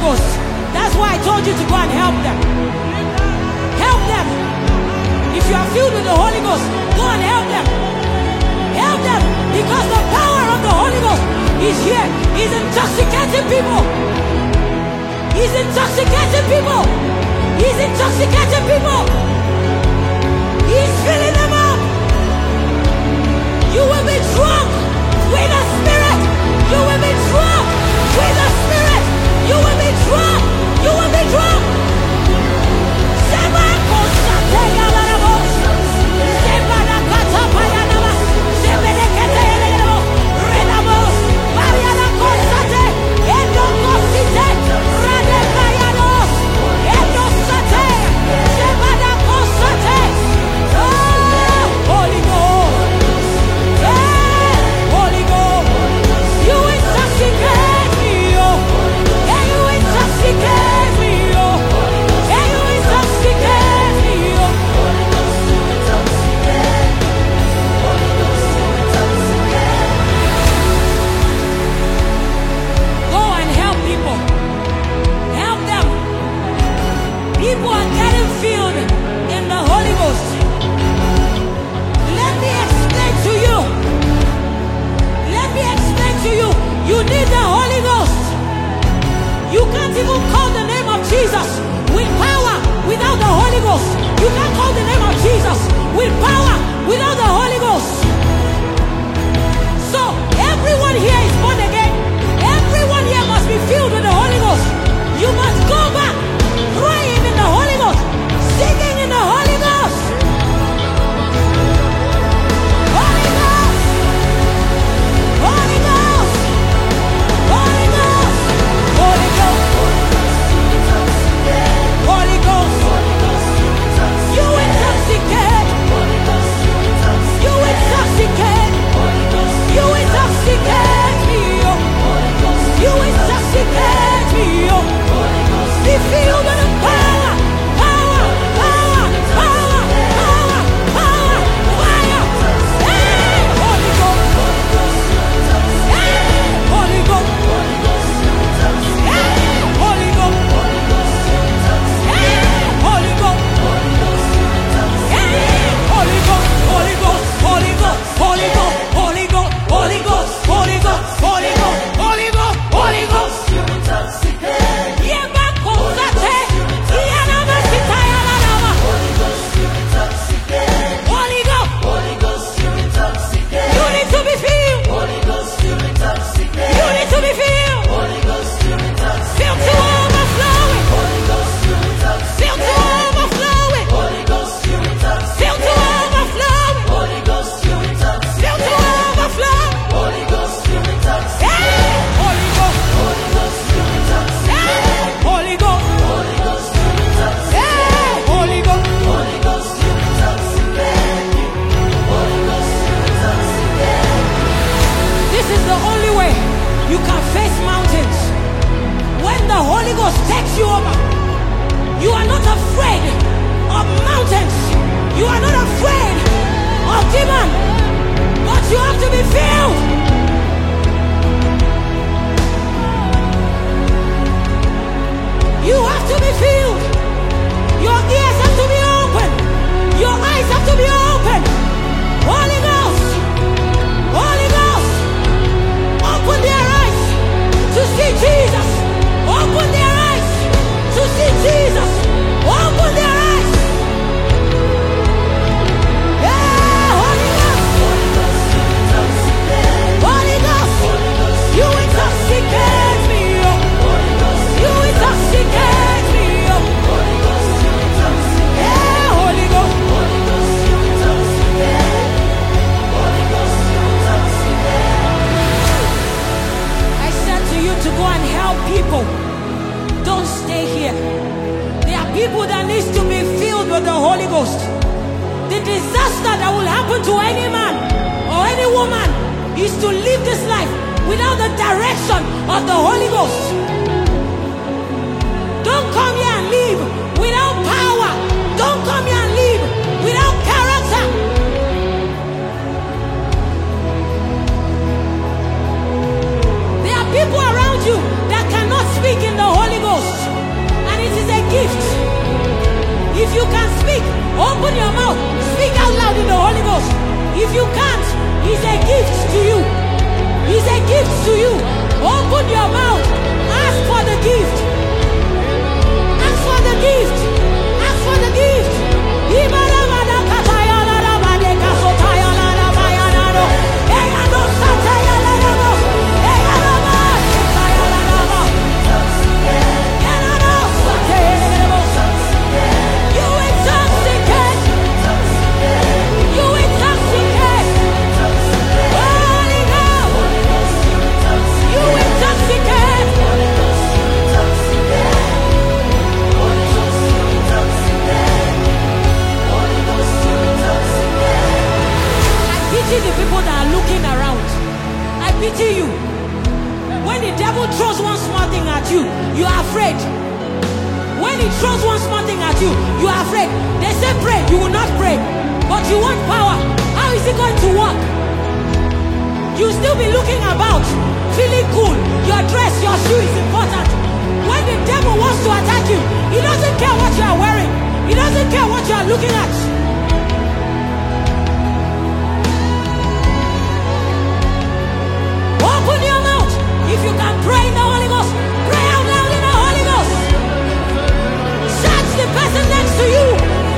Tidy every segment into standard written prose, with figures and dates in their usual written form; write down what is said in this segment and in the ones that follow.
Ghost. That's why I told you to go and help them. Help them. If you are filled with the Holy Ghost, go and help them. Help them, because the power of the Holy Ghost is here. He's intoxicating people. He's intoxicating people. He's intoxicating people. He's filling them up. You will be drunk with the Spirit. You will be drunk with the Spirit. You will be drunk. You will be drunk. People around you that cannot speak in the Holy Ghost. Open your mouth. Speak out loud in the Holy Ghost. If you can't, it's a gift to you. It's a gift to you. Open your mouth. Ask for the gift. Ask for the gift. Ask for the gift. The people that are looking around, I pity you. When the devil throws one small thing at you, you are afraid. When he throws one small thing at you, you are afraid. They say pray, you will not pray, but you want power. How is it going to work? You still be looking about, feeling cool. Your dress, your shoe is important. When the devil wants to attack you, he doesn't care what you are wearing. He doesn't care what you are looking at. Open your mouth. If you can pray in the Holy Ghost, pray out loud in the Holy Ghost. Search the person next to you.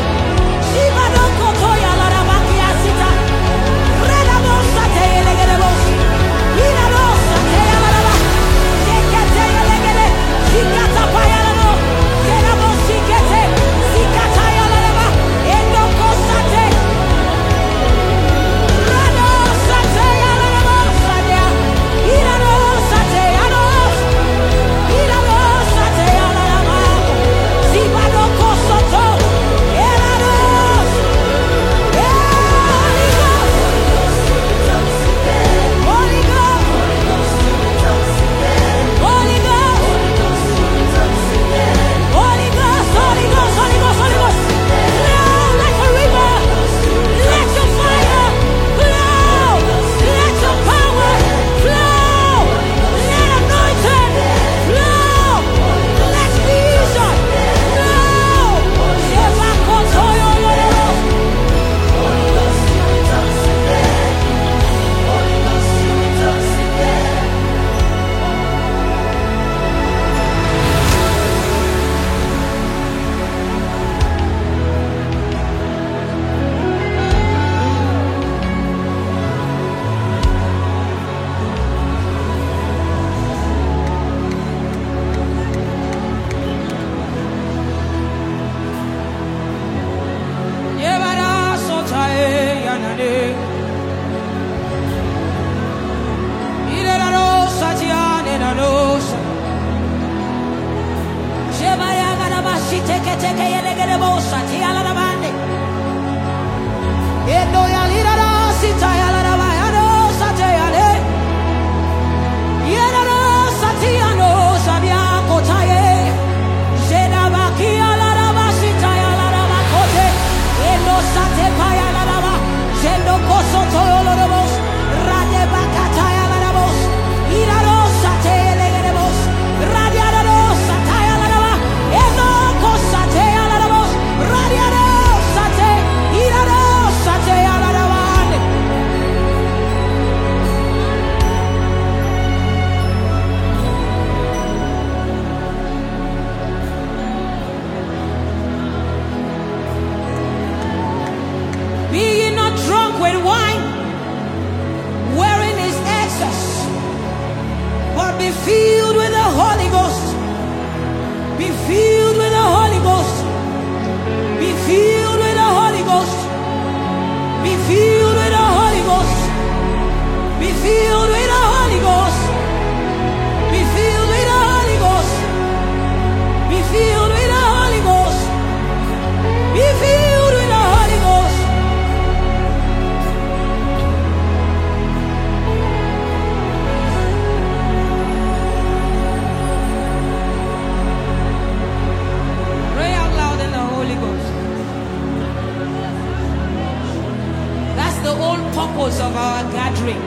purpose of our gathering.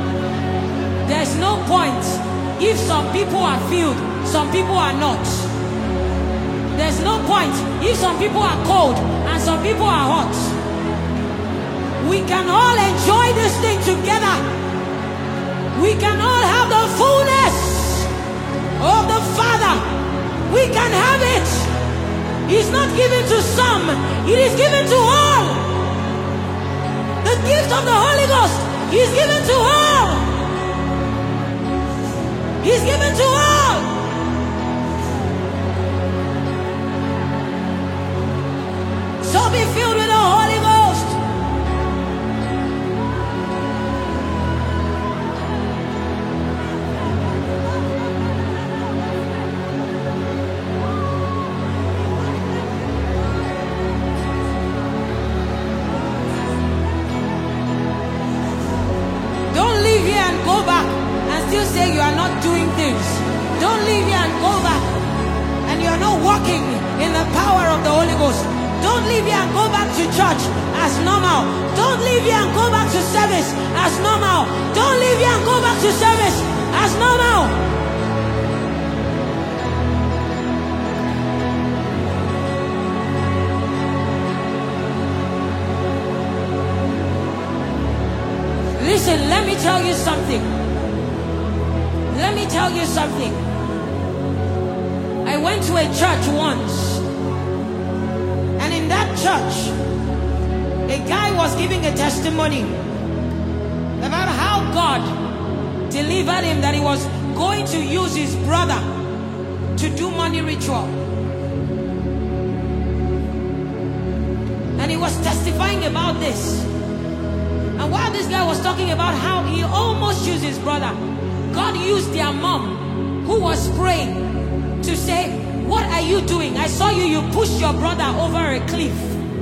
There's no point if some people are filled, some people are not. There's no point if some people are cold and some people are hot, we can all enjoy this thing together. We can all have the fullness of the Father. We can have it. It's not given to some, it is given to all. The gift of the Holy Ghost is given to all. He's given to all. So be filled with the Holy Ghost. Don't leave here and go back and still say you are not doing things. Don't leave here and go back and you are not walking in the power of the Holy Ghost. Don't leave here and go back to church as normal. Don't leave here and go back to service as normal. Don't leave here and go back to service as normal. Listen, let me tell you something. Let me tell you something. I went to a church once. In that church, a guy was giving a testimony about how God delivered him, that he was going to use his brother to do money ritual. And he was testifying about this. And while this guy was talking about how he almost used his brother, God used their mom, who was praying, to say, "What are you doing? I saw you pushed your brother over a cliff."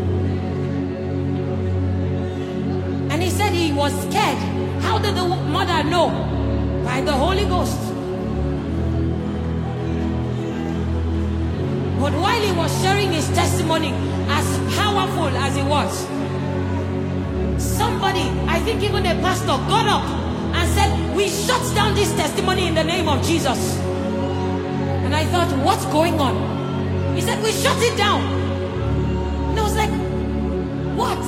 And he said he was scared. How did the mother know? By the Holy Ghost. But while he was sharing his testimony, as powerful as it was, somebody, I think even a pastor, got up and said, "We shut down this testimony in the name of Jesus." And I thought, what's going on? He said, "We shut it down." And I was like, what?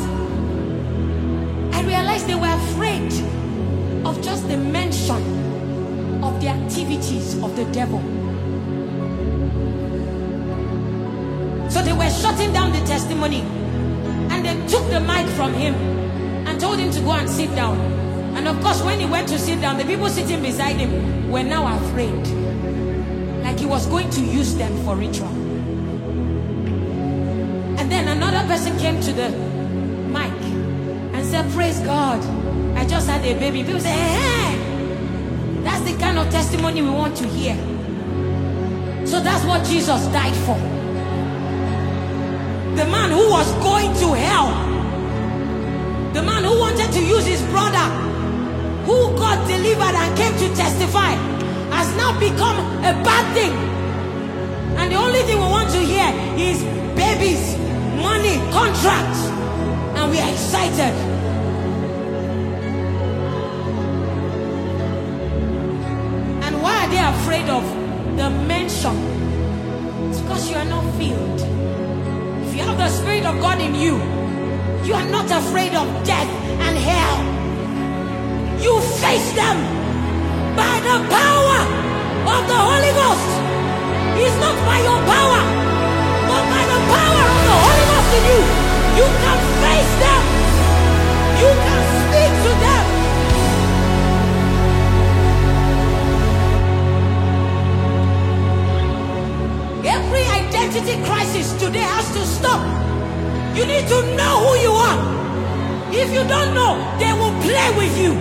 I realized they were afraid of just the mention of the activities of the devil. So they were shutting down the testimony. And they took the mic from him and told him to go and sit down. And of course, when he went to sit down, the people sitting beside him were now afraid. Like he was going to use them for ritual. And then another person came to the mic and said, "Praise God, I just had a baby." People say, "Hey, that's the kind of testimony we want to hear." So that's what Jesus died for. The man who was going to hell, the man who wanted to use his brother, who got delivered and came to testify, has now become a bad thing. And the only thing we want to hear is babies, money, contracts, and we are excited. And why are they afraid of the mention? It's because you are not filled. If you have the Spirit of God in you, you are not afraid of death and hell. You face them by the power of the Holy Ghost. It's not by your power, but by the power of the Holy Ghost in you. You can face them. You can speak to them. Every identity crisis today has to stop. You need to know who you are. If you don't know, they will play with you.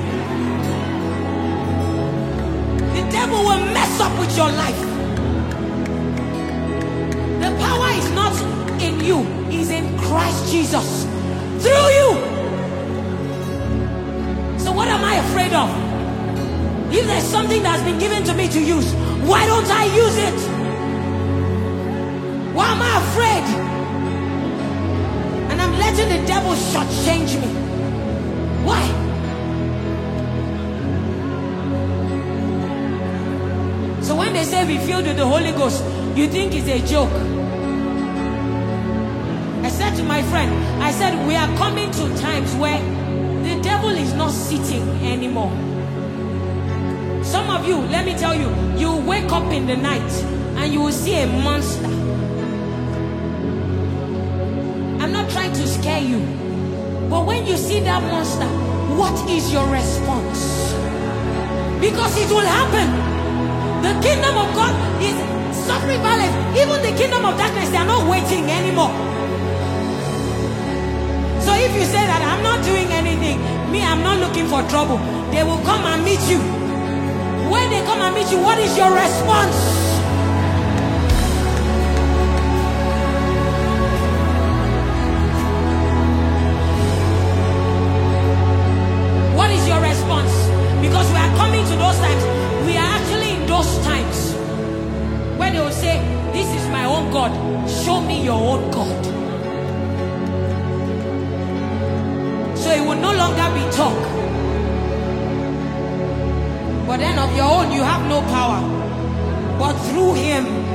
The devil will mess up with your life. The power is not in you, it's in Christ Jesus through you. So what am I afraid of? If there's something that's been given to me to use, why don't I use it? Why am I afraid? And I'm letting the devil shortchange me. Why? So when they say be filled with the Holy Ghost, you think it's a joke. said to my friend, I said, we are coming to times where the devil is not sitting anymore. Some of you, let me tell you, you wake up in the night and you will see a monster. I'm not trying to scare you, but when you see that monster, what is your response? Because it will happen. The kingdom of God is suffering violence. Even the kingdom of darkness, they are not waiting anymore. So if you say that I'm not doing anything, me, I'm not looking for trouble, they will come and meet you. When they come and meet you, what is your response? What is your response? Because we are coming to those times. We are actually in those times where they will say, this is my own God. Show me your own God. So it will no longer be talk. But then of your own, you have no power. But through him,